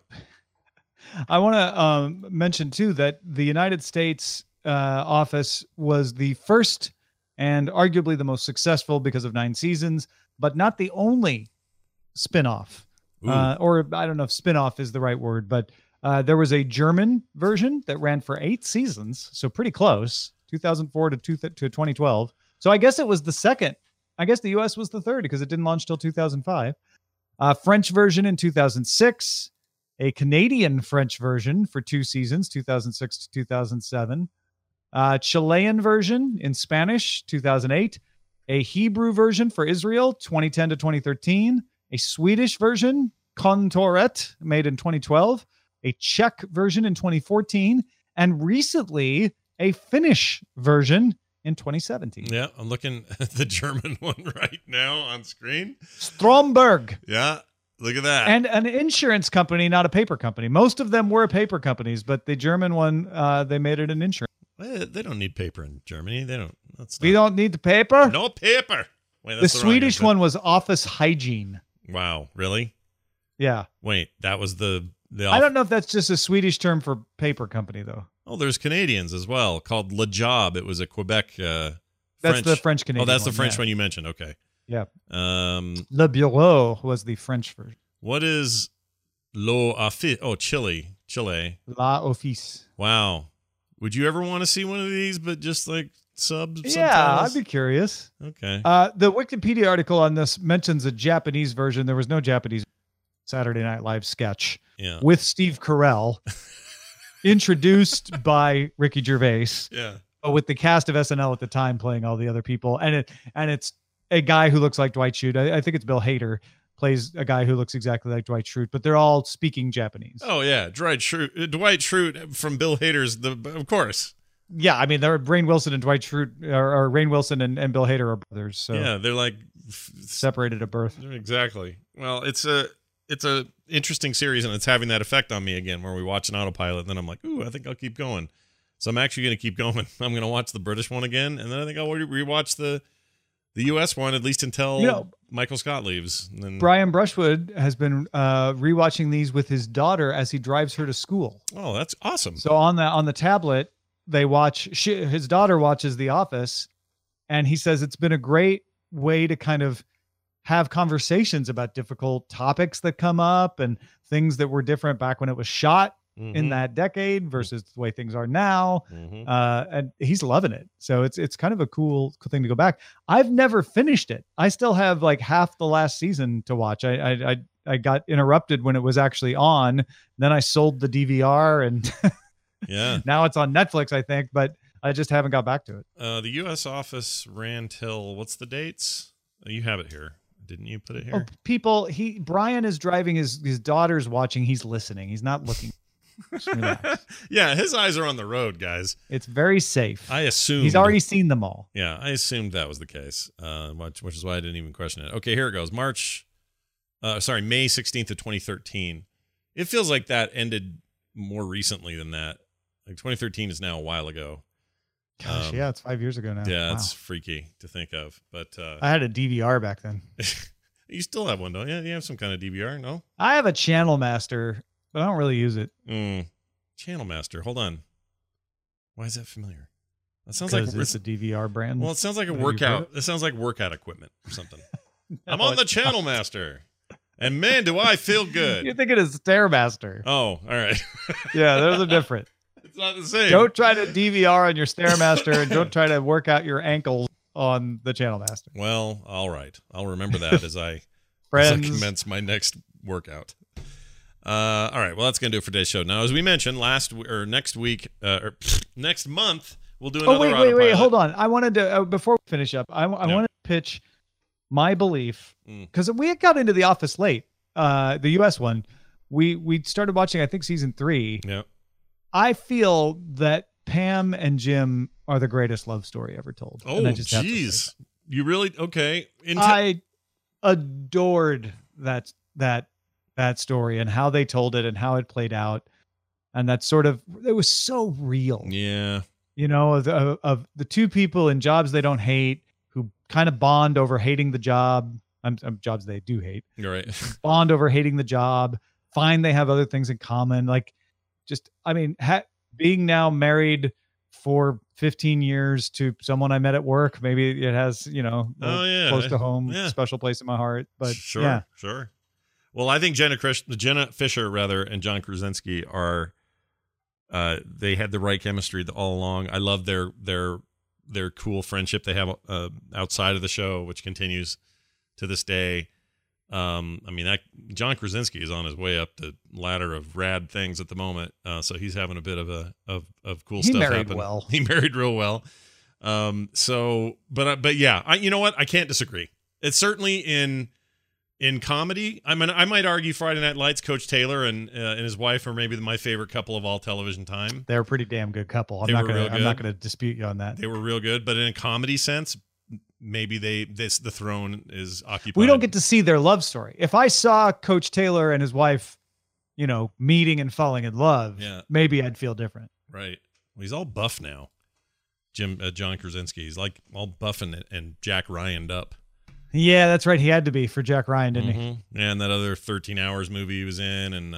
I want to mention, too, that the United States office was the first and arguably the most successful because of 9 seasons, but not the only spinoff. Or I don't know if spinoff is the right word, but there was a German version that ran for 8 seasons, so pretty close, 2004 to 2012. So I guess it was the second. I guess the U.S. was the third because it didn't launch till 2005. French version in 2006. A Canadian French version for 2 seasons, 2006 to 2007. Chilean version in Spanish, 2008. A Hebrew version for Israel, 2010 to 2013. A Swedish version, Kontoret, made in 2012. A Czech version in 2014. And recently, a Finnish version in 2017. Yeah, I'm looking at the German one right now on screen. Stromberg. Yeah. Look at that. And an insurance company, not a paper company. Most of them were paper companies, but the German one, they made it an insurance. They don't need paper in Germany. They don't. We don't need the paper? No paper. Wait, the Swedish one was Office Hygiene. Wow, really? Yeah. Wait, that was the I don't know if that's just a Swedish term for paper company, though. Oh, there's Canadians as well called Le Job. It was a Quebec French. That's the French Canadian. Oh, that's the one, French yeah. one you mentioned. Okay. Yeah. Um, Le Bureau was the French version. what is L'Office? Oh, Chile. La Office. Wow. Would you ever want to see one of these, but just like subtitles? Yeah, I'd be curious. Okay. The Wikipedia article on this mentions a Japanese version. There was no Japanese Saturday Night Live sketch Yeah. with Steve Carell, introduced by Ricky Gervais, Yeah. with the cast of SNL at the time playing all the other people, and it's a guy who looks like Dwight Schrute. I think it's Bill Hader plays a guy who looks exactly like Dwight Schrute, but they're all speaking Japanese. Oh yeah, Dwight Schrute from Bill Hader's of course. Yeah, I mean, they're Rainn Wilson and Dwight Schrute, or Rainn Wilson and Bill Hader are brothers. So Yeah, they're like separated at birth. Exactly. Well, it's a interesting series, and it's having that effect on me again, where we watch an autopilot, and then I'm like, ooh, I think I'll keep going. So I'm actually going to keep going. I'm going to watch the British one again, and then I think I'll rewatch the U.S. one, at least until Michael Scott leaves. And then, Brian Brushwood has been rewatching these with his daughter as he drives her to school. oh, that's awesome. So on the tablet, they watch. His daughter watches The Office, and he says it's been a great way to kind of have conversations about difficult topics that come up and things that were different back when it was shot in that decade versus the way things are now. And he's loving it. So it's kind of a cool thing to go back. I've never finished it. I still have like half the last season to watch. I got interrupted when it was actually on. Then I sold the DVR and Yeah. now it's on Netflix, I think, but I just haven't got back to it. The U.S. Office ran till, what's the dates? Oh, you have it here. Didn't you put it Oh, here? people, Brian is driving, his daughter's watching. He's listening. He's not looking. Just relax. Yeah, his eyes are on the road, guys. It's very safe. I assumed. He's already seen them all. Yeah, I assumed that was the case, which is why I didn't even question it. Okay, here it goes. May 16th of 2013. It feels like that ended more recently than that. Like 2013 is now a while ago. Gosh, yeah, it's 5 years ago now. Yeah, Wow. it's freaky to think of. But I had a DVR back then. you still have one, don't you? You have some kind of DVR, no? I have a Channel Master, but I don't really use it. Channel Master. Hold on. Why is that familiar? That sounds like it's a DVR brand. Well, it sounds like a Have you heard workout. it? It sounds like workout equipment or something. No, I'm on the it's Channel Master, and man, do I feel good. You're thinking of Stairmaster. Oh, all right. Yeah, those are different. It's not the same. Don't try to DVR on your Stairmaster and don't try to work out your ankles on the Channel Master. Well, all right. I'll remember that as I Friends. commence my next workout. All right. Well, that's going to do it for today's show. Now, as we mentioned next month, we'll do another wait. autopilot. Hold on. I wanted to, before we finish up, I wanted to pitch my belief, because we had got into The Office late, the US one. We started watching, I think, season 3. Yeah. I feel that Pam and Jim are the greatest love story ever told. Oh, And I just have to say jeez. You really? Okay. I adored that story and how they told it and how it played out. And that sort of, it was so real. Yeah. You know, of the two people in jobs they don't hate, who kind of bond over hating the job. Jobs they do hate. You're right. Bond over hating the job. Find they have other things in common. Like, just, I mean, being now married for 15 years to someone I met at work, maybe it has, close to home, special place in my heart. But sure. Well, I think Jenna Fisher and John Krasinski are, they had the right chemistry all along. I love their cool friendship they have outside of the show, which continues to this day. I mean, that John Krasinski is on his way up the ladder of rad things at the moment. So he's having a bit of cool stuff happen. Well. He married real well. But yeah, you know what? I can't disagree. It's certainly in comedy. I mean, I might argue Friday Night Lights, Coach Taylor and his wife are maybe my favorite couple of all television time. They're a pretty damn good couple. I'm not going to dispute you on that. They were real good, but in a comedy sense, maybe the throne is occupied. We don't get to see their love story. If I saw Coach Taylor and his wife, meeting and falling in love, maybe I'd feel different. Right. Well, he's all buff now. John Krasinski. He's like all buff and Jack Ryan'd up. Yeah, that's right. He had to be for Jack Ryan, didn't he? And that other 13 Hours movie he was in, and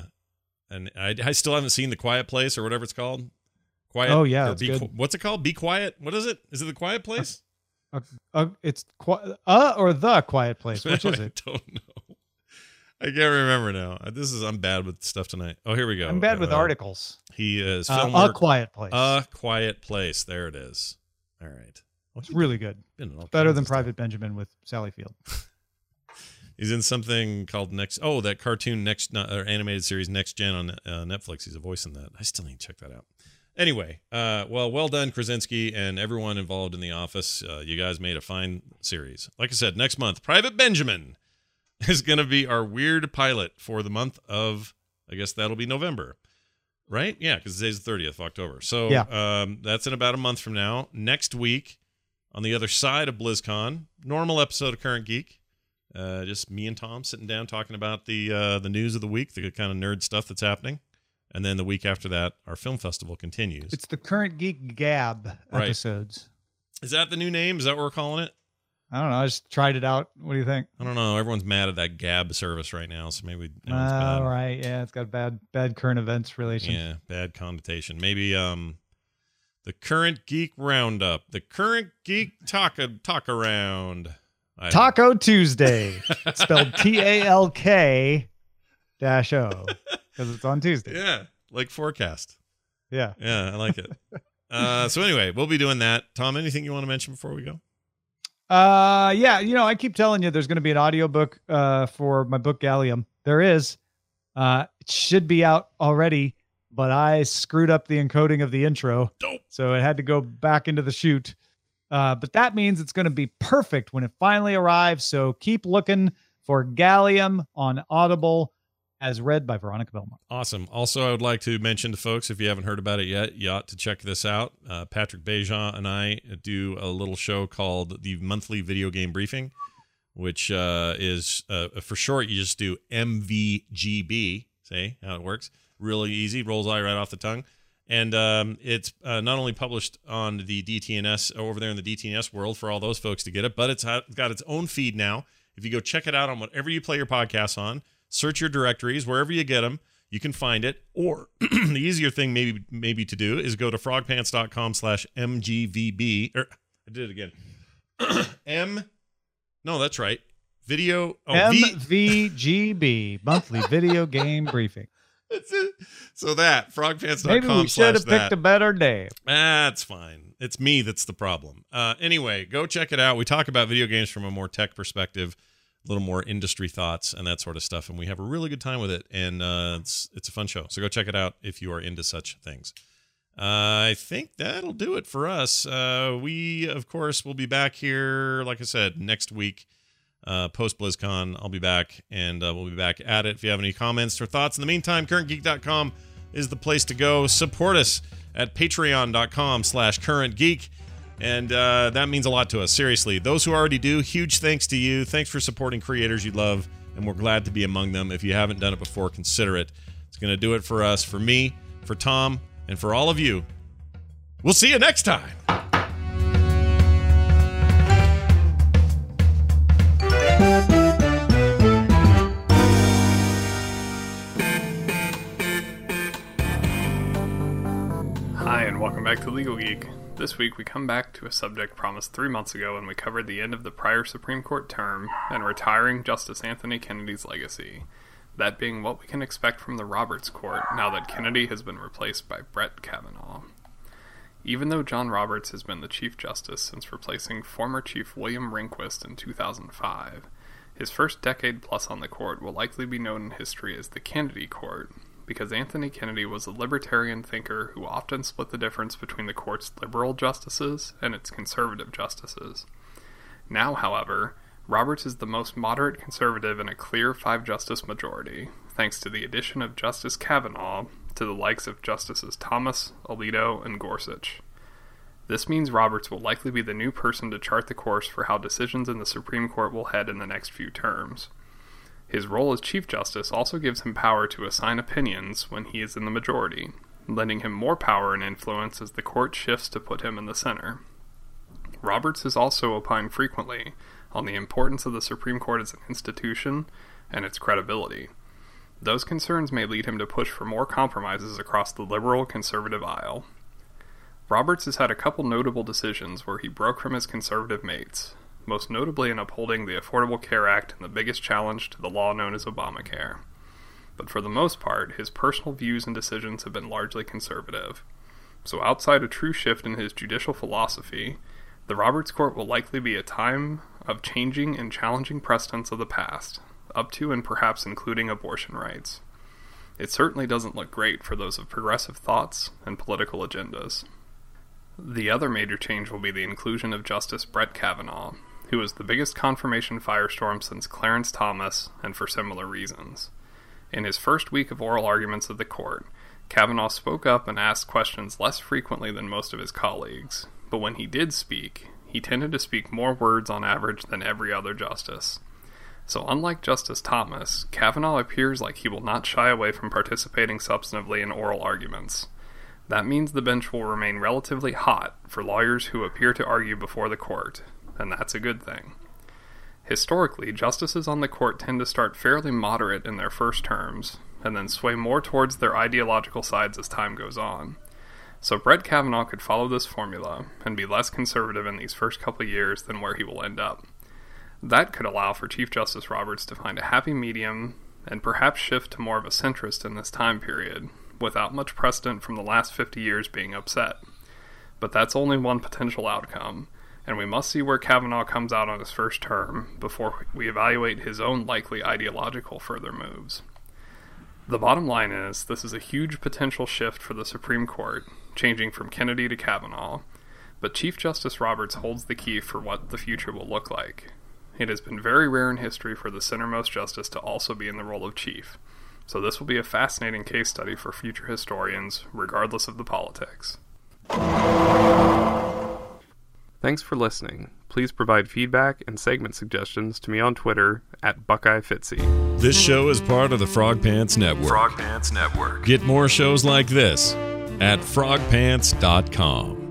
I still haven't seen The Quiet Place or whatever it's called. Quiet. Oh yeah, or that's good. What's it called? Be Quiet. What is it? Is it The Quiet Place? It's or The Quiet Place. Which is it? I don't know. I can't remember now. I'm bad with stuff tonight. Oh, here we go. I'm bad with articles. He is film A work. Quiet Place. A Quiet Place. There it is. All right. It's really good. Better than Private Benjamin with Sally Field. He's in something called that cartoon or animated series Next Gen on Netflix. He's a voice in that. I still need to check that out. Anyway, well done, Krasinski, and everyone involved in the office. You guys made a fine series. Like I said, next month, Private Benjamin is going to be our weird pilot for the month of, I guess that'll be November. Right? Yeah, because today's the 30th of October. So that's in about a month from now. Next week, on the other side of BlizzCon, normal episode of Current Geek. Just me and Tom sitting down talking about the news of the week, the kind of nerd stuff that's happening. And then the week after that, our film festival continues. It's the Current Geek Gab episodes. Is that the new name? Is that what we're calling it? I don't know. I just tried it out. What do you think? I don't know. Everyone's mad at that Gab service right now, so maybe bad. Right. Yeah, it's got bad current events relation. Yeah, bad connotation. Maybe the Current Geek Roundup, the Current Geek Talk Around. Taco Tuesday, spelled TALK-O, because it's on Tuesday. Yeah, like forecast. Yeah, I like it. So anyway, we'll be doing that. Tom, anything you want to mention before we go? Yeah, I keep telling you there's going to be an audiobook for my book Gallium. There is. It should be out already, but I screwed up the encoding of the intro. Dope. So it had to go back into the chute. But that means it's going to be perfect when it finally arrives. So keep looking for Gallium on Audible, as read by Veronica Belmont. Awesome. Also, I would like to mention to folks, if you haven't heard about it yet, you ought to check this out. Patrick Bejan and I do a little show called the Monthly Video Game Briefing, which is, for short, you just do MVGB. See how it works? Really easy. Rolls right off the tongue. And it's not only published on the DTNS, over there in the DTNS world for all those folks to get it, but it's got its own feed now. If you go check it out on whatever you play your podcasts on, search your directories, wherever you get them, you can find it. Or the easier thing maybe to do is go to frogpants.com/MGVB. I did it again. No, that's right. Video. MVGB, Monthly Video Game Briefing. That's it. So that, frogpants.com/that. Maybe we should have picked a better name. That's fine. It's me that's the problem. Anyway, go check it out. We talk about video games from a more tech perspective, a little more industry thoughts and that sort of stuff, and we have a really good time with it, and it's a fun show. So go check it out if you are into such things. I think that'll do it for us. We, of course, will be back here, like I said, next week. Post BlizzCon, I'll be back, and we'll be back at it. If you have any comments or thoughts in the meantime, currentgeek.com is the place to go. Support us at patreon.com/currentgeek, and that means a lot to us. Seriously, those who already do, huge thanks to you. Thanks for supporting creators you love, and we're glad to be among them. If you haven't done it before, consider it. It's going to do it for us, for me, for Tom, and for all of you. We'll see you next time. Hi, and welcome back to Legal Geek. This week we come back to a subject promised 3 months ago when we covered the end of the prior Supreme Court term and retiring Justice Anthony Kennedy's legacy. That being what we can expect from the Roberts Court now that Kennedy has been replaced by Brett Kavanaugh. Even though John Roberts has been the Chief Justice since replacing former Chief William Rehnquist in 2005, his first decade plus on the court will likely be known in history as the Kennedy Court, because Anthony Kennedy was a libertarian thinker who often split the difference between the court's liberal justices and its conservative justices. Now, however, Roberts is the most moderate conservative in a clear 5-justice majority, thanks to the addition of Justice Kavanaugh to the likes of Justices Thomas, Alito, and Gorsuch. This means Roberts will likely be the new person to chart the course for how decisions in the Supreme Court will head in the next few terms. His role as Chief Justice also gives him power to assign opinions when he is in the majority, lending him more power and influence as the court shifts to put him in the center. Roberts has also opined frequently on the importance of the Supreme Court as an institution and its credibility. Those concerns may lead him to push for more compromises across the liberal-conservative aisle. Roberts has had a couple notable decisions where he broke from his conservative mates, most notably in upholding the Affordable Care Act and the biggest challenge to the law known as Obamacare. But for the most part, his personal views and decisions have been largely conservative. So outside a true shift in his judicial philosophy, the Roberts Court will likely be a time of changing and challenging precedents of the past, up to and perhaps including abortion rights. It certainly doesn't look great for those of progressive thoughts and political agendas. The other major change will be the inclusion of Justice Brett Kavanaugh, who was the biggest confirmation firestorm since Clarence Thomas, and for similar reasons. In his first week of oral arguments of the court, Kavanaugh spoke up and asked questions less frequently than most of his colleagues, but when he did speak, he tended to speak more words on average than every other justice. So unlike Justice Thomas, Kavanaugh appears like he will not shy away from participating substantively in oral arguments. That means the bench will remain relatively hot for lawyers who appear to argue before the court, and that's a good thing. Historically, justices on the court tend to start fairly moderate in their first terms, and then sway more towards their ideological sides as time goes on. So Brett Kavanaugh could follow this formula and be less conservative in these first couple years than where he will end up. That could allow for Chief Justice Roberts to find a happy medium and perhaps shift to more of a centrist in this time period, without much precedent from the last 50 years being upset. But that's only one potential outcome, and we must see where Kavanaugh comes out on his first term before we evaluate his own likely ideological further moves. The bottom line is, this is a huge potential shift for the Supreme Court, changing from Kennedy to Kavanaugh, but Chief Justice Roberts holds the key for what the future will look like. It has been very rare in history for the centermost justice to also be in the role of chief, so this will be a fascinating case study for future historians, regardless of the politics. Thanks for listening. Please provide feedback and segment suggestions to me on Twitter at BuckeyeFitzy. This show is part of the Frog Pants Network. Frog Pants Network. Get more shows like this at frogpants.com.